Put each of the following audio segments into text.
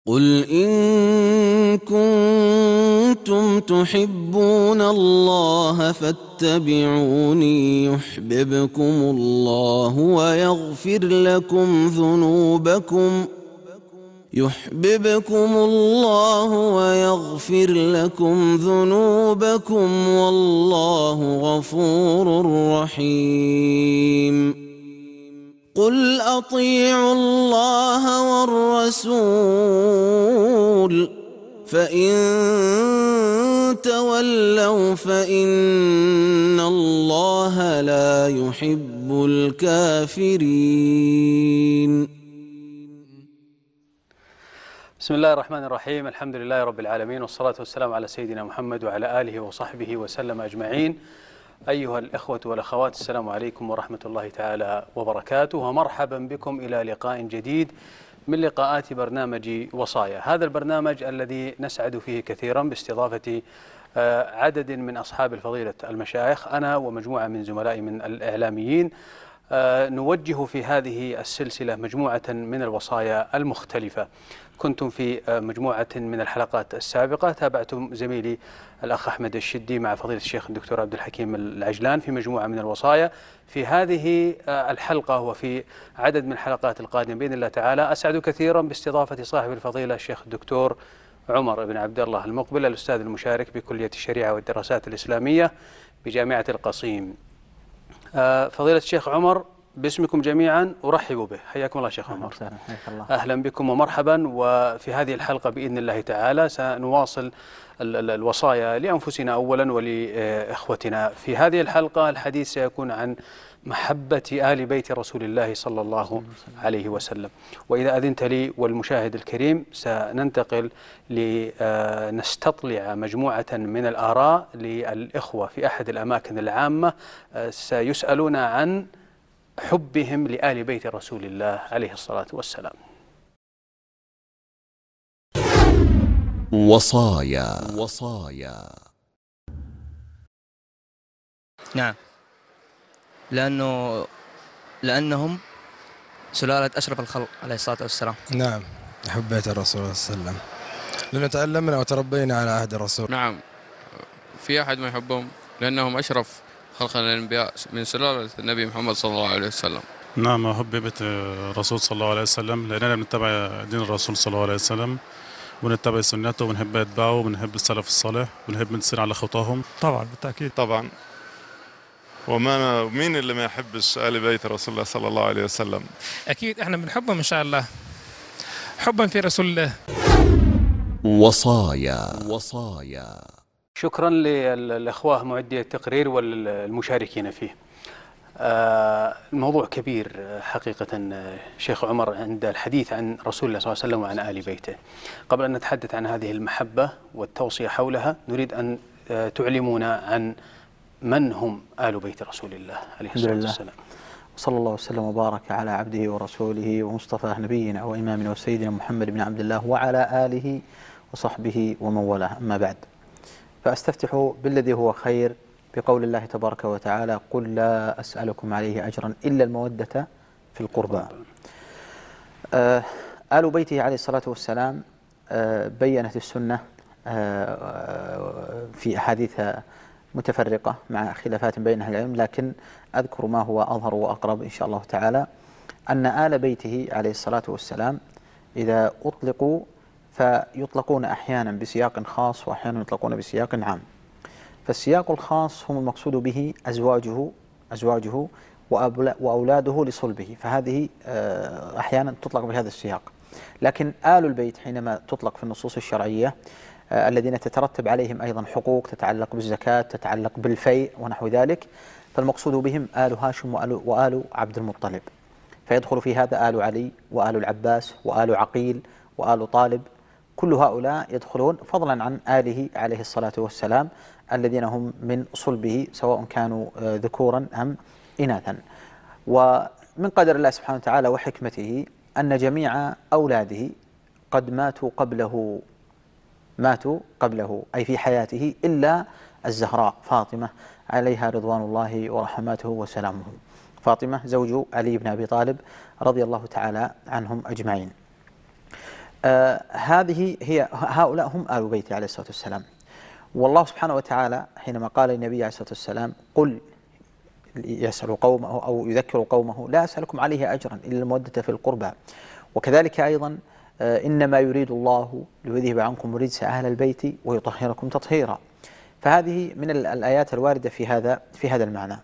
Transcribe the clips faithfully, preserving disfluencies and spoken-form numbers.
قل إن كنتم تحبون الله فاتبعوني يحببكم الله ويغفر لكم ذنوبكم يحببكم الله ويغفر لكم ذنوبكم والله غفور رحيم. قل أطيعوا الله والرسول فإن تولوا فإن الله لا يحب الكافرين. بسم الله الرحمن الرحيم. الحمد لله رب العالمين، والصلاة والسلام على سيدنا محمد وعلى آله وصحبه وسلم أجمعين. أيها الإخوة والأخوات، السلام عليكم ورحمة الله تعالى وبركاته، ومرحبا بكم إلى لقاء جديد من لقاءات برنامج وصايا. هذا البرنامج الذي نسعد فيه كثيرا باستضافة عدد من أصحاب الفضيلة المشايخ، أنا ومجموعة من زملائي من الإعلاميين نوجه في هذه السلسلة مجموعة من الوصايا المختلفة. كنتم في مجموعة من الحلقات السابقة تابعتم زميلي الأخ أحمد الشدي مع فضيلة الشيخ الدكتور عبد الحكيم العجلان في مجموعة من الوصايا. في هذه الحلقة وفي عدد من الحلقات القادمة بإذن الله تعالى أسعد كثيرا باستضافة صاحب الفضيلة الشيخ الدكتور عمر بن عبد الله المقبل، الأستاذ المشارك بكلية الشريعة والدراسات الإسلامية بجامعة القصيم. فضيلة الشيخ عمر، باسمكم جميعا أرحب به. حياكم الله شيخ عمر. أهلا بكم ومرحبا. وفي هذه الحلقة بإذن الله تعالى سنواصل الوصايا لأنفسنا أولا ولإخوتنا. في هذه الحلقة الحديث سيكون عن محبة آل بيت رسول الله صلى الله عليه وسلم. وإذا أذنت لي والمشاهد الكريم سننتقل لنستطلع مجموعة من الآراء للإخوة في أحد الأماكن العامة سيسألون عن حبهم لآل بيت رسول الله عليه الصلاة والسلام. وصايا وصايا نعم، لأنه لأنهم سلالة أشرف الخلق عليه الصلاة والسلام. نعم، نحب بيت الرسول صلى الله عليه وسلم لأنه تعلمنا وتربينا على عهد الرسول. نعم، في أحد ما يحبهم لأنهم أشرف خلق الأنبياء من سلالة النبي محمد صلى الله عليه وسلم. نعم، أحب بيت الرسول صلى الله عليه وسلم لأننا بنتبع دين الرسول صلى الله عليه وسلم ونتبع سنته ونحب نتبعه ونحب السلف الصالح ونحب نسير على خطاهم. طبعا بالتأكيد طبعا، وما مين اللي ما يحبش آل بيت رسول الله صلى الله عليه وسلم؟ أكيد احنا بنحبهم إن شاء الله حبا في رسول الله. وصايا وصايا شكرا للأخوة معدي التقرير والمشاركين فيه. آه الموضوع كبير حقيقة شيخ عمر عند الحديث عن رسول الله صلى الله عليه وسلم وعن آل بيته. قبل أن نتحدث عن هذه المحبة والتوصية حولها نريد أن آه تعلمونا عن من هم آل بيت رسول الله عليه الصلاة والسلام. صلى الله وسلم وبارك على عبده ورسوله ومصطفى نبينا وإمامنا وسيدنا محمد بن عبد الله وعلى آله وصحبه ومن والاه. أما بعد، فأستفتح بالذي هو خير بقول الله تبارك وتعالى: قل لا أسألكم عليه أجرا إلا المودة في القربى. آه آل بيته عليه الصلاة والسلام آه بيّنت السنة آه في أحاديث متفرقة مع خلافات بين أهل العلم، لكن أذكر ما هو أظهر وأقرب إن شاء الله تعالى، أن آل بيته عليه الصلاة والسلام إذا أطلقوا فيطلقون أحيانا بسياق خاص وأحيانا يطلقون بسياق عام. فالسياق الخاص هم المقصود به أزواجه أزواجه وأولاده لصلبه، فهذه أحيانا تطلق بهذا السياق. لكن آل البيت حينما تطلق في النصوص الشرعية الذين تترتب عليهم أيضا حقوق تتعلق بالزكاة، تتعلق بالفيء ونحو ذلك، فالمقصود بهم آل هاشم وآل, وآل عبد المطلب، فيدخل في هذا آل علي وآل العباس وآل عقيل وآل طالب، كل هؤلاء يدخلون فضلا عن آله عليه الصلاة والسلام الذين هم من صلبه سواء كانوا ذكورا أم إناثا. ومن قدر الله سبحانه وتعالى وحكمته أن جميع أولاده قد ماتوا قبله ماتوا قبله أي في حياته إلا الزهراء فاطمة عليها رضوان الله ورحماته وسلامه، فاطمة زوج علي بن أبي طالب رضي الله تعالى عنهم أجمعين. آه هذه هي هؤلاء هم آل بيته عليه الصلاة والسلام. والله سبحانه وتعالى حينما قال للنبي عليه الصلاة والسلام قل، يسأل قومه أو يذكر قومه لا أسألكم عليه أجرا إلا المودة في القربى. وكذلك أيضا آه إنما يريد الله ليذهب عنكم رجس أهل البيت ويطهركم تطهيرا. فهذه من الآيات الواردة في هذا في هذا المعنى.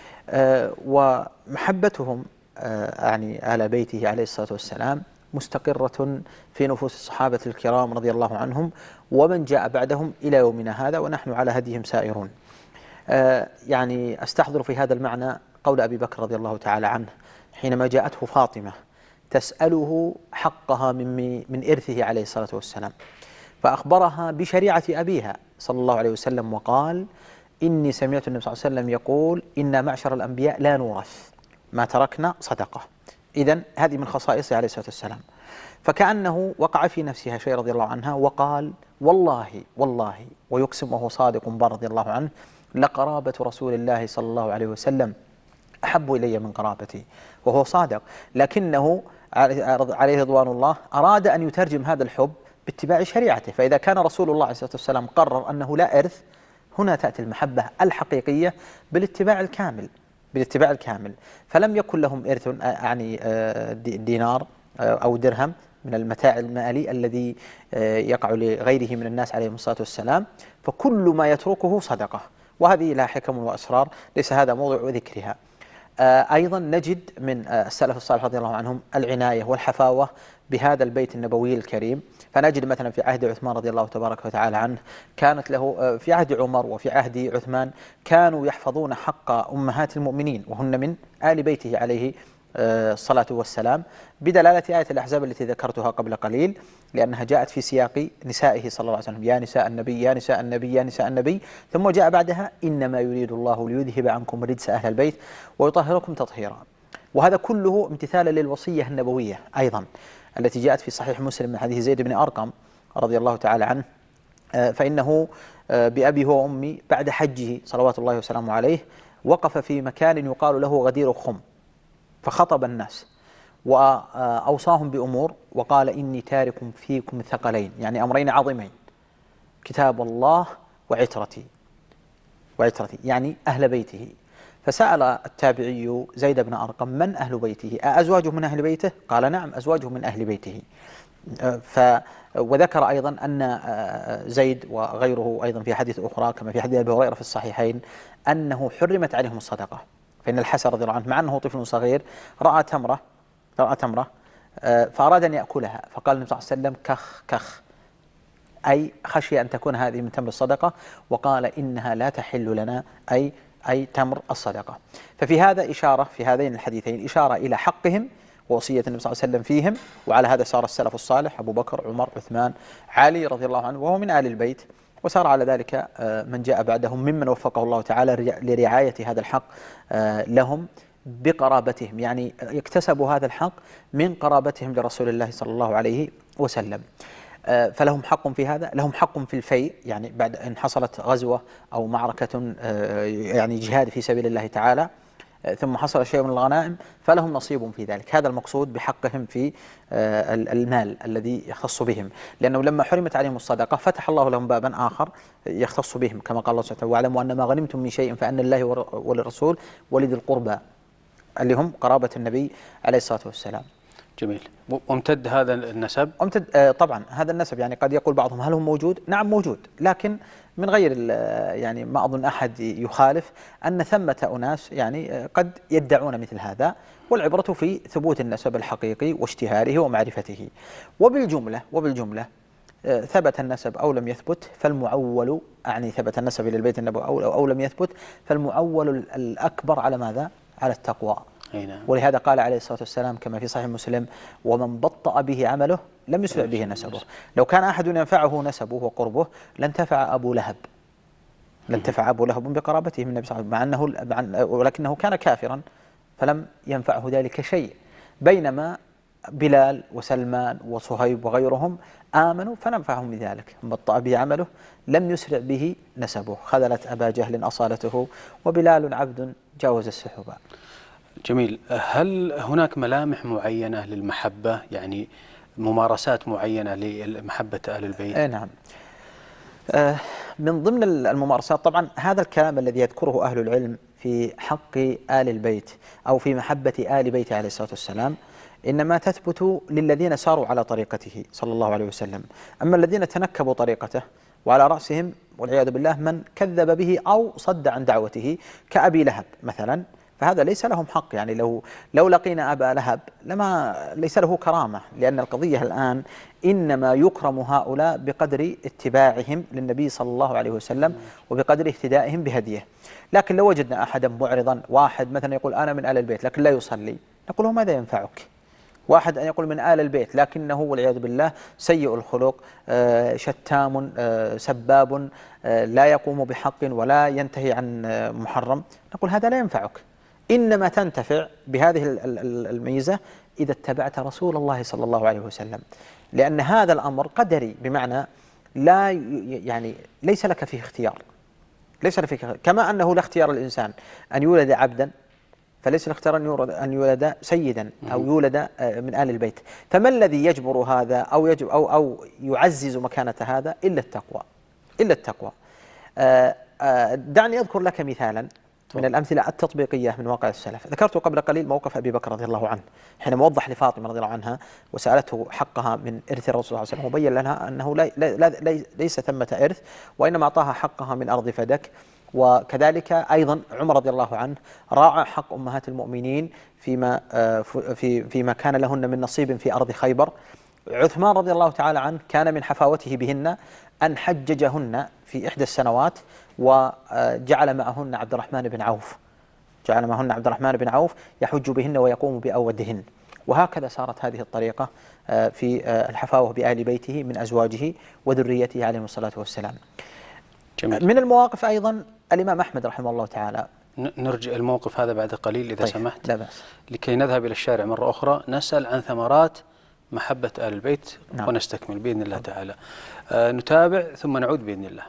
آه ومحبتهم آه يعني آل بيته عليه الصلاة والسلام مستقرة في نفوس الصحابة الكرام رضي الله عنهم ومن جاء بعدهم إلى يومنا هذا ونحن على هديهم سائرون. آه يعني أستحضر في هذا المعنى قول أبي بكر رضي الله تعالى عنه حينما جاءته فاطمة تسأله حقها من من إرثه عليه الصلاة والسلام، فأخبرها بشريعة أبيها صلى الله عليه وسلم وقال إني سمعت النبي صلى الله عليه وسلم يقول إنا معشر الأنبياء لا نورث ما تركنا صدقة. إذن هذه من خصائصه عليه الصلاة والسلام. فكأنه وقع في نفسها شيء رضي الله عنها وقال والله والله ويقسم وهو صادق بار رضي الله عنه لقرابة رسول الله صلى الله عليه وسلم أحب إلي من قرابتي، وهو صادق، لكنه عليه رضوان الله أراد أن يترجم هذا الحب باتباع شريعته. فإذا كان رسول الله عليه الصلاة والسلام قرر أنه لا إرث، هنا تأتي المحبة الحقيقية بالاتباع الكامل بالاتباع الكامل. فلم يكن لهم إرث يعني دينار أو درهم من المتاع المالي الذي يقع لغيره من الناس عليهم الصلاة والسلام، فكل ما يتركه صدقة، وهذه لها حكم وأسرار ليس هذا موضوع ذكرها. أيضا نجد من السلف الصالح رضي الله عنهم العناية والحفاوة بهذا البيت النبوي الكريم. فنجد مثلا في عهد عثمان رضي الله تبارك وتعالى عنه كانت له، في عهد عمر وفي عهد عثمان كانوا يحفظون حق أمهات المؤمنين وهن من آل بيته عليه الصلاة والسلام، بدلالة آية الأحزاب التي ذكرتها قبل قليل، لأنها جاءت في سياق نسائه صلى الله عليه وسلم يا نساء النبي يا نساء النبي يا نساء النبي، ثم جاء بعدها إنما يريد الله ليذهب عنكم رجس أهل البيت ويطهركم تطهيرا. وهذا كله امتثالا للوصية النبوية أيضا التي جاءت في صحيح مسلم من حديث زيد بن أرقم رضي الله تعالى عنه، فإنه بأبي هو وأمي بعد حجه صلوات الله وسلامه عليه وقف في مكان يقال له غدير خم، فخطب الناس وأوصاهم بأمور وقال إني تارك فيكم ثقلين، يعني أمرين عظيمين، كتاب الله وعترتي وعترتي يعني أهل بيته. فسأل التابعي زيد بن أرقم من أهل بيته؟ أزواجه من أهل بيته؟ قال نعم أزواجه من أهل بيته. ف وذكر أيضا أن زيد وغيره أيضا في حديث أخرى كما في حديث أبي هريرة في الصحيحين أنه حرمت عليهم الصدقة. فإن الحسن رضي الله عنه مع أنه طفل صغير رأى تمرة رأى تمرة فأراد أن يأكلها، فقال النبي صلى الله عليه وسلم كخ كخ، أي خشي أن تكون هذه من تمر الصدقة، وقال إنها لا تحل لنا، أي أي تمر الصدقة. ففي هذا إشارة في هذين الحديثين إشارة إلى حقهم ووصية النبي صلى الله عليه وسلم فيهم، وعلى هذا سار السلف الصالح أبو بكر عمر عثمان علي رضي الله عنه وهو من آل البيت، وسار على ذلك من جاء بعدهم ممن وفقه الله تعالى لرعاية هذا الحق لهم بقرابتهم، يعني يكتسبوا هذا الحق من قرابتهم لرسول الله صلى الله عليه وسلم. فلهم حق في هذا، لهم حق في الفيء، يعني بعد أن حصلت غزوة أو معركة يعني جهاد في سبيل الله تعالى ثم حصل شيء من الغنائم فلهم نصيب في ذلك. هذا المقصود بحقهم في المال الذي يختص بهم، لأنه لما حرمت عليهم الصدقة فتح الله لهم بابا آخر يختص بهم، كما قال الله سبحانه وتعالى واعلموا أن ما غنمتم من شيء فأن لله وللرسول ولذي القربى، اللي هم قرابة النبي عليه الصلاة والسلام. جميل. وامتد هذا النسب؟ امتد آه طبعا هذا النسب، يعني قد يقول بعضهم هل هو موجود؟ نعم موجود، لكن من غير يعني ما أظن أحد يخالف أن ثمة أناس يعني قد يدعون مثل هذا، والعبرة في ثبوت النسب الحقيقي واشتهاره ومعرفته. وبالجملة وبالجملة آه ثبت النسب أو لم يثبت فالمعول، يعني ثبت النسب إلى البيت النبوي أو, أو لم يثبت فالمعول الأكبر على ماذا؟ على التقوى. ولهذا قال عليه الصلاة والسلام كما في صحيح مسلم ومن بطأ به عمله لم يسرع به نسبه. لو كان أحد ينفعه نسبه وقربه لانتفع أبو لهب لانتفع أبو لهب بقرابته من النبي صلى الله عليه وسلم، مع أنه ولكنه كان كافرا فلم ينفعه ذلك شيء، بينما بلال وسلمان وصهيب وغيرهم آمنوا فننفعهم بذلك. من بطأ به عمله لم يسرع به نسبه، خذلت أبا جهل أصالته وبلال عبد جاوز السحبة. جميل. هل هناك ملامح معينة للمحبة؟ يعني ممارسات معينة لمحبة أهل البيت؟ اي نعم. آه من ضمن الممارسات طبعا هذا الكلام الذي يذكره أهل العلم في حق آل البيت أو في محبة آل بيته عليه الصلاة والسلام إنما تثبت للذين ساروا على طريقته صلى الله عليه وسلم. أما الذين تنكبوا طريقته وعلى رأسهم والعياذ بالله من كذب به أو صد عن دعوته كأبي لهب مثلا، فهذا ليس لهم حق. يعني لو لو لقينا أبا لهب لما ليس له كرامة، لأن القضية الآن إنما يكرم هؤلاء بقدر اتباعهم للنبي صلى الله عليه وسلم وبقدر اهتدائهم بهديه. لكن لو وجدنا أحدا معرضا، واحد مثلا يقول أنا من آل البيت لكن لا يصلي، نقول له ماذا ينفعك؟ واحد أن يقول من آل البيت لكنه والعياذ بالله سيء الخلق، آه شتام، آه سباب، آه لا يقوم بحق ولا ينتهي عن آه محرم، نقول هذا لا ينفعك. إنما تنتفع بهذه الميزة إذا اتبعت رسول الله صلى الله عليه وسلم، لأن هذا الأمر قدري، بمعنى لا يعني ليس لك فيه اختيار، ليس لك فيه اختيار. كما أنه لا اختيار الإنسان أن يولد عبدا، فليس الاختيار أن يولد سيدا أو يولد من آل البيت. فما الذي يجبر هذا أو يجب أو أو يعزز مكانة هذا إلا التقوى، إلا التقوى. دعني أذكر لك مثالا من الأمثلة التطبيقية من واقع السلف. ذكرت قبل قليل موقف أبي بكر رضي الله عنه حينما وضح لفاطمة رضي الله عنها وسألته حقها من إرث الرسول صلى الله عليه وسلم، وبين لها أنه لا لا لا ليس ثمة إرث وإنما أعطاها حقها من أرض فدك. وكذلك أيضا عمر رضي الله عنه راعى حق أمهات المؤمنين فيما في فيما كان لهن من نصيب في أرض خيبر. عثمان رضي الله تعالى عنه كان من حفاوته بهن أن حججهن في إحدى السنوات وجعل معهن عبد الرحمن بن عوف، جعل معهن عبد الرحمن بن عوف يحج بهن ويقوم بأودهن. وهكذا سارت هذه الطريقة في الحفاوة بآل بيته من أزواجه وذريته عليهم الصلاة والسلام. جميل. من المواقف أيضا الإمام أحمد رحمه الله تعالى. نرجع الموقف هذا بعد قليل إذا طيب. سمحت، لا بأس. لكي نذهب إلى الشارع مرة أخرى نسأل عن ثمرات محبة آل البيت. نعم. ونستكمل بإذن الله تعالى. آه نتابع ثم نعود بإذن الله.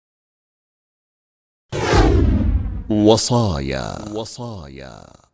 وصايا وصايا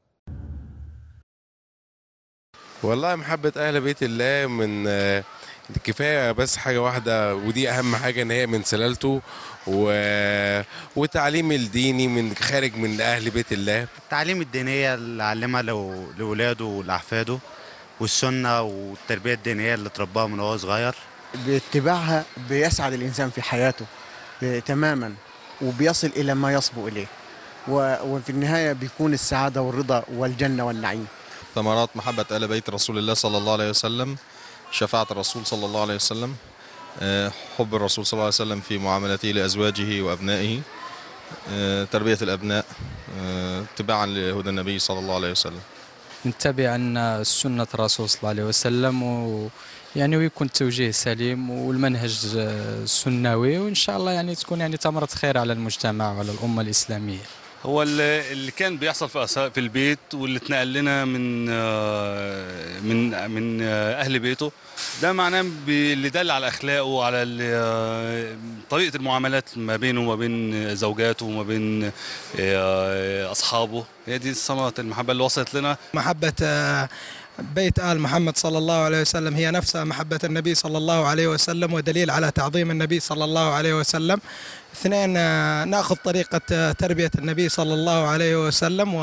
والله محبة أهل بيت الله من كفاية بس حاجة واحدة، ودي أهم حاجة، إن هي من سلالته و... وتعليم الديني من خارج من أهل بيت الله. التعليم الدينية اللي علمها لأولاده ولأحفاده، والسنة والتربية الدينية اللي ترباها من وهو صغير. باتباعها بيسعد الإنسان في حياته تماما وبيصل إلى ما يصبو إليه، وفي النهاية بيكون السعادة والرضا والجنة والنعيم. ثمرات محبة آل بيت رسول الله صلى الله عليه وسلم: شفاعة الرسول صلى الله عليه وسلم، حب الرسول صلى الله عليه وسلم في معاملته لأزواجه وأبنائه، تربية الأبناء اتباعا لهدى النبي صلى الله عليه وسلم. نتبع عن سنة الرسول صلى الله عليه وسلم و يعني ويكون التوجيه سليم والمنهج السنوي، وإن شاء الله يعني تكون يعني ثمرة خير على المجتمع وعلى الأمة الإسلامية. هو اللي كان بيحصل في في البيت واللي اتنقل لنا من من من اهل بيته، ده معناه اللي دل على اخلاقه وعلى طريقه المعاملات ما بينه وما بين زوجاته وما بين اصحابه. هي دي ثمرة المحبه اللي وصلت لنا. محبه بيت آل محمد صلى الله عليه وسلم هي نفسها محبة النبي صلى الله عليه وسلم، ودليل على تعظيم النبي صلى الله عليه وسلم. اثنين، نأخذ طريقة تربية النبي صلى الله عليه وسلم و...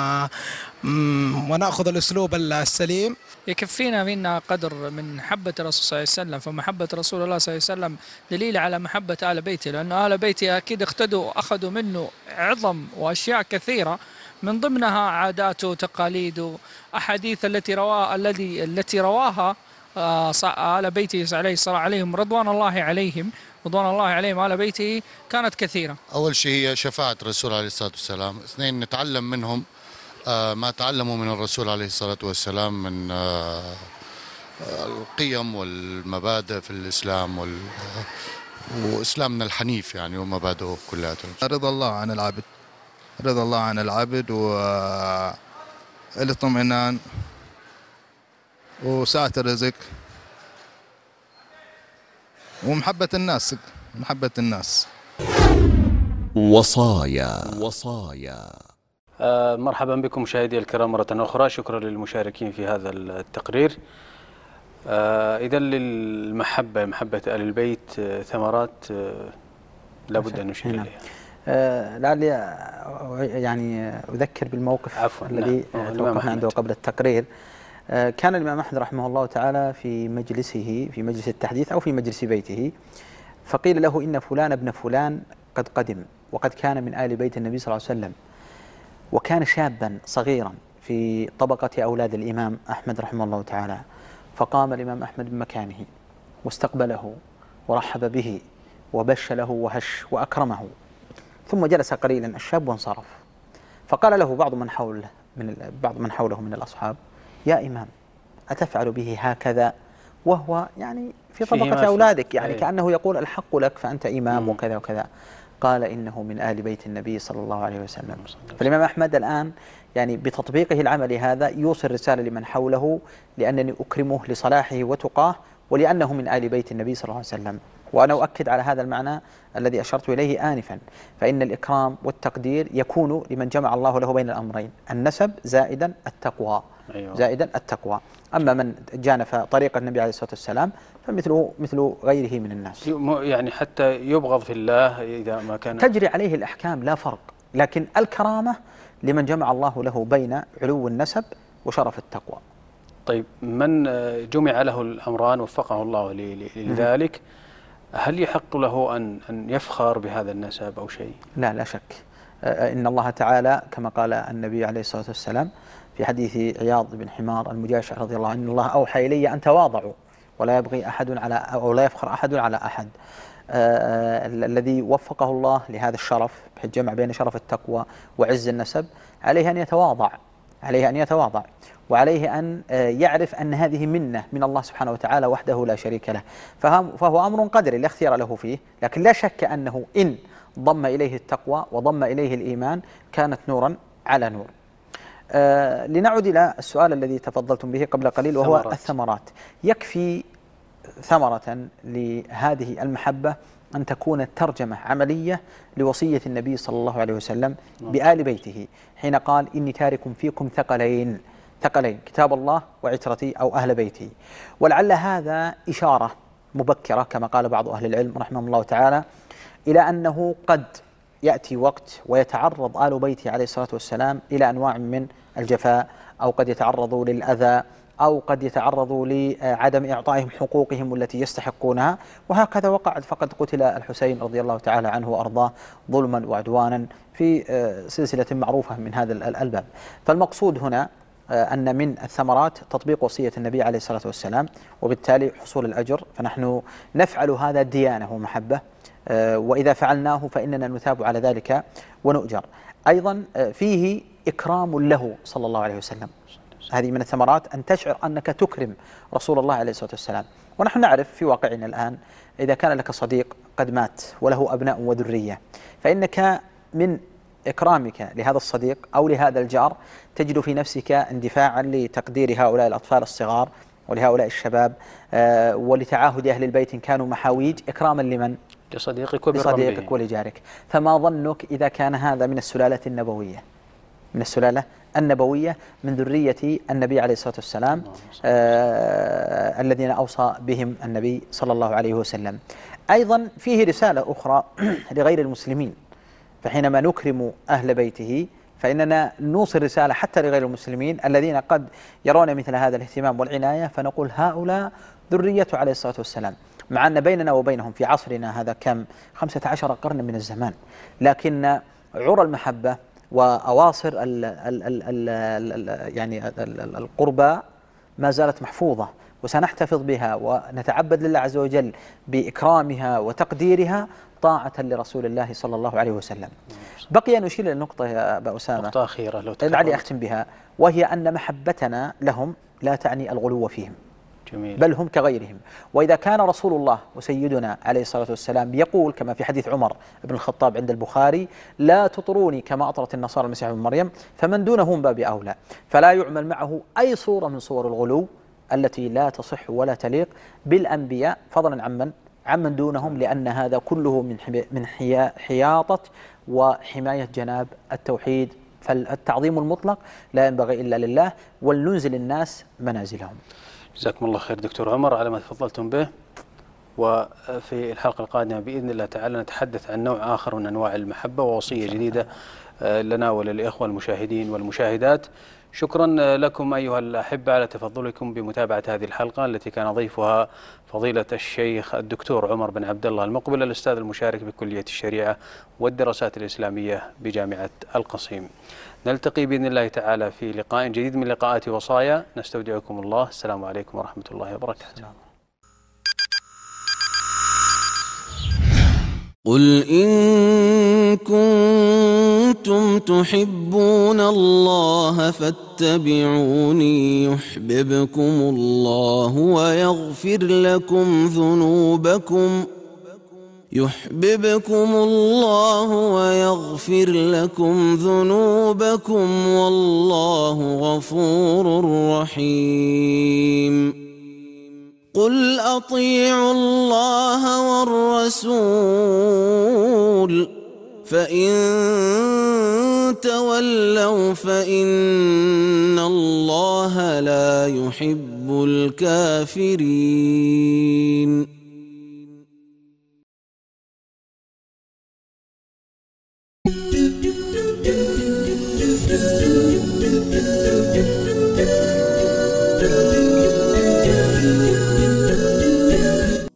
ونأخذ الأسلوب السليم. يكفينا منا قدر من محبة الرسول صلى الله عليه وسلم، فمحبة رسول الله صلى الله عليه وسلم دليل على محبة آل بيته، لأن آل بيته أكيد اقتدوا أخذوا منه عظم وأشياء كثيرة، من ضمنها عاداته وتقاليده، أحاديث التي رواها الذي التي رواها آل بيته عليه الصلاة عليهم رضوان الله عليهم رضوان الله عليهم آل بيته كانت كثيرة. أول شيء هي شفاعة الرسول عليه الصلاة والسلام. اثنين، نتعلم منهم ما تعلموا من الرسول عليه الصلاة والسلام من القيم والمبادئ في الإسلام وال... وإسلامنا الحنيف يعني ومبادئه كلها. رضا الله عن العبد، رضا الله عن العبد والاطمئنان وسعة الرزق ومحبة الناس، محبة الناس. وصايا وصايا آه مرحبا بكم مشاهدي الكرام مرة أخرى، شكرا للمشاركين في هذا التقرير. آه إذا للمحبة محبة آل البيت آه ثمرات آه لابد أن نشير إليها. آه لعلي يعني أذكر بالموقف عفوا الذي نعم. توقفنا عنده قبل التقرير. آه كان الإمام أحمد رحمه الله تعالى في مجلسه في مجلس التحديث أو في مجلس بيته، فقيل له إن فلان ابن فلان قد قدم وقد كان من آل بيت النبي صلى الله عليه وسلم، وكان شابا صغيرا في طبقة أولاد الإمام أحمد رحمه الله تعالى. فقام الإمام أحمد من مكانه واستقبله ورحب به وبش له وهش وأكرمه، ثم جلس قليلا الشاب وانصرف. فقال له بعض من حوله من بعض من حوله من الأصحاب: يا إمام أتفعل به هكذا وهو يعني في طبقة أولادك؟ يعني كأنه يقول الحق لك فأنت إمام وكذا وكذا. قال: إنه من آل بيت النبي صلى الله عليه وسلم. فالإمام أحمد الآن يعني بتطبيقه العملي هذا يوصل رسالة لمن حوله لأنني أكرمه لصلاحه وتقاه ولأنه من آل بيت النبي صلى الله عليه وسلم. وأنا أؤكد على هذا المعنى الذي أشرت إليه آنفا، فإن الإكرام والتقدير يكون لمن جمع الله له بين الأمرين: النسب زائدا التقوى. أيوة. زائدا التقوى. أما من جانف طريق النبي عليه الصلاة والسلام فمثله مثل غيره من الناس، يعني حتى يبغض في الله إذا ما كان تجري عليه الأحكام لا فرق، لكن الكرامة لمن جمع الله له بين علو النسب وشرف التقوى. طيب، من جمع له الأمران وفقه الله لذلك، هل يحق له أن أن يفخر بهذا النسب أو شيء؟ لا لا شك. إن الله تعالى كما قال النبي عليه الصلاة والسلام في حديث عياض بن حمار المجاشع رضي الله عنه: الله أوحى إلي أن تواضعوا ولا يبغي أحد على أو لا يفخر أحد على أحد. آه الذي وفقه الله لهذا الشرف الجمع بين شرف التقوى وعز النسب عليه أن يتواضع، عليه أن يتواضع وعليه أن يعرف أن هذه منة من الله سبحانه وتعالى وحده لا شريك له، فهو أمر قدري لا اختيار له فيه. لكن لا شك أنه إن ضم إليه التقوى وضم إليه الإيمان كانت نورا على نور. آه لنعد إلى السؤال الذي تفضلتم به قبل قليل وهو ثمرات. الثمرات. يكفي ثمرة لهذه المحبة أن تكون الترجمة عملية لوصية النبي صلى الله عليه وسلم بآل بيته حين قال: إني تارك فيكم ثقلين ثقلين كتاب الله وعترتي أو أهل بيتي. ولعل هذا إشارة مبكرة كما قال بعض أهل العلم رحمه الله تعالى إلى أنه قد يأتي وقت ويتعرض آل بيته عليه الصلاة والسلام إلى أنواع من الجفاء، أو قد يتعرضوا للأذى، أو قد يتعرضوا لعدم إعطائهم حقوقهم التي يستحقونها. وهكذا وقع، فقد قتل الحسين رضي الله تعالى عنه وأرضاه ظلما وعدوانا في سلسلة معروفة من هذا الباب. فالمقصود هنا أن من الثمرات تطبيق وصية النبي عليه الصلاة والسلام، وبالتالي حصول الأجر. فنحن نفعل هذا ديانة ومحبة، وإذا فعلناه فإننا نثاب على ذلك ونؤجر. أيضا فيه إكرام له صلى الله عليه وسلم. هذه من الثمرات أن تشعر أنك تكرم رسول الله عليه الصلاة والسلام. ونحن نعرف في واقعنا الآن إذا كان لك صديق قد مات وله أبناء وذرية، فإنك من إكرامك لهذا الصديق أو لهذا الجار تجد في نفسك اندفاعا لتقدير هؤلاء الأطفال الصغار ولهؤلاء الشباب، آه ولتعاهد أهل البيت إن كانوا محاويج، إكراما لمن؟ لصديقك لصديقك ولجارك. فما ظنك إذا كان هذا من السلالة النبوية، من السلالة النبوية من ذرية النبي عليه الصلاة والسلام، آه الذين أوصى بهم النبي صلى الله عليه وسلم. أيضا فيه رسالة أخرى لغير المسلمين، فحينما نكرم أهل بيته فإننا نوصل رسالة حتى لغير المسلمين الذين قد يرون مثل هذا الاهتمام والعناية، فنقول هؤلاء ذريته عليه الصلاة والسلام، مع أن بيننا وبينهم في عصرنا هذا كم خمسة عشر قرن من الزمان، لكن عرى المحبة وأواصر ال ال ال ال ال يعني ال القربى ما زالت محفوظة، وسنحتفظ بها ونتعبد لله عز وجل بإكرامها وتقديرها طاعة لرسول الله صلى الله عليه وسلم. بقي أن نشير إلى النقطة يا أبا أسامة، نقطة أخيرة لو لعلي أختم بها، وهي أن محبتنا لهم لا تعني الغلو فيهم. جميل. بل هم كغيرهم. وإذا كان رسول الله وسيدنا عليه الصلاة والسلام يقول كما في حديث عمر بن الخطاب عند البخاري: لا تطروني كما أطرت النصارى المسيح ابن مريم، فمن دونه من باب أولى. فلا يعمل معه أي صورة من صور الغلو التي لا تصح ولا تليق بالأنبياء، فضلا عمن عمن دونهم، لأن هذا كله من من حياطة وحماية جناب التوحيد. فالتعظيم المطلق لا ينبغي إلا لله، ولننزل الناس منازلهم. جزاكم الله خير دكتور عمر على ما تفضلتم به. وفي الحلقة القادمة بإذن الله تعالى نتحدث عن نوع آخر من أنواع المحبة ووصية جديدة لنا وللإخوة المشاهدين والمشاهدات. شكرا لكم أيها الأحبة على تفضلكم بمتابعة هذه الحلقة التي كان ضيفها فضيلة الشيخ الدكتور عمر بن عبد الله المقبل، الأستاذ المشارك بكلية الشريعة والدراسات الإسلامية بجامعة القصيم. نلتقي بإذن الله تعالى في لقاء جديد من لقاءات وصايا. نستودعكم الله. السلام عليكم ورحمة الله وبركاته. قل إن كنتم تحبون الله فاتبعوني يحببكم الله ويغفر لكم ذنوبكم يحببكم الله ويغفر لكم ذنوبكم والله غفور رحيم. قل أطيعوا الله والرسول فإن تولوا فإن الله لا يحب الكافرين.